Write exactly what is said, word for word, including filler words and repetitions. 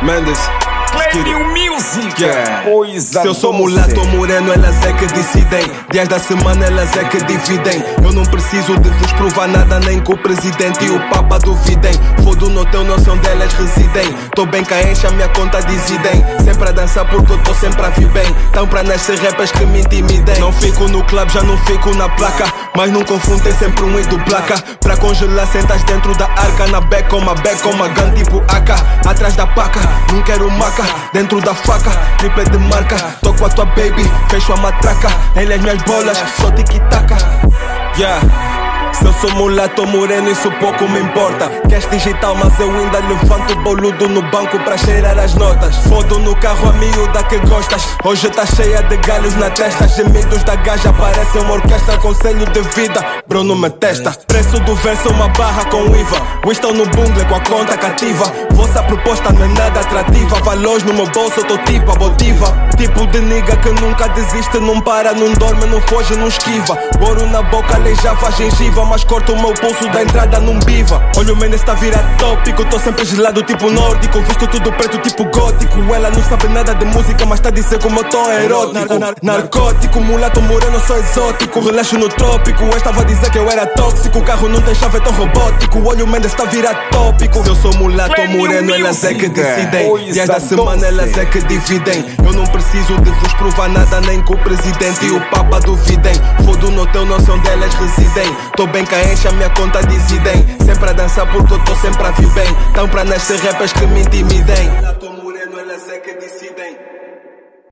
Mendes, Clébio Music, yeah. Coisa se eu sou doce. mulato ou moreno, elas é que decidem. Dias da semana, elas é que dividem. Eu não preciso de vos provar nada, nem que o presidente e o papa duvidem. Fodo no teu, não sei onde elas residem. Tô bem cá, enche a minha conta, decidem. Sempre a dançar porque eu tô sempre a vir bem. Tão pra nascer rappers que me intimidem. Não fico no club, já não fico na placa. Mas não confundem sempre um e do placa. Pra congelar, sentas dentro da arca. Na back com uma back com uma gun tipo A K. Atrás da paca, não quero maca. Dentro da faca, triple de marca. Tô com a tua baby, fecho a matraca. Ele as minhas bolas, só tic-taca. Yeah. Se eu sou mulato ou moreno, isso pouco me importa. Queres digital, mas eu ainda levanto o boludo no banco pra cheirar as notas. Fodo no carro a miúda que gostas. Hoje tá cheia de galhos na testa. Gemidos da gaja parecem uma orquestra. Conselho de vida, Bruno me testa. Preço do verso, uma barra com I V A. Winston no bungle com a conta cativa. Vossa proposta não é nada atrativa. Valores no meu bolso, eu tô tipo a botiva. Tipo de nigga que nunca desiste. Não para, não dorme, não foge, não esquiva. Ouro na boca, aleijava a gengiva. Mas corta o meu pulso da entrada num biva. Olha o Mendes tá virado tópico. Tô sempre gelado tipo nórdico. Visto tudo preto tipo gótico. Ela não sabe nada de música, mas tá a dizer como eu tô erótico. Narcótico, mulato moreno, sou exótico. Relaxo no trópico. Esta vai dizer que eu era tóxico. O carro não tem chave, é tão robótico. Olha o Mendes tá virado tópico. Se eu sou mulato ou moreno, elas é que decidem. Dias da semana, elas é que dividem. Eu não preciso de vos provar nada, nem que o presidente e o papa duvidem. Fodo no teu, não sei onde elas residem. Tô bem cá, enche a minha conta, decidem. Sempre a dançar porque eu tô sempre a vir bem. Tão pra nascer rappers que me intimidem. Mulato ou moreno, elas é que decidem.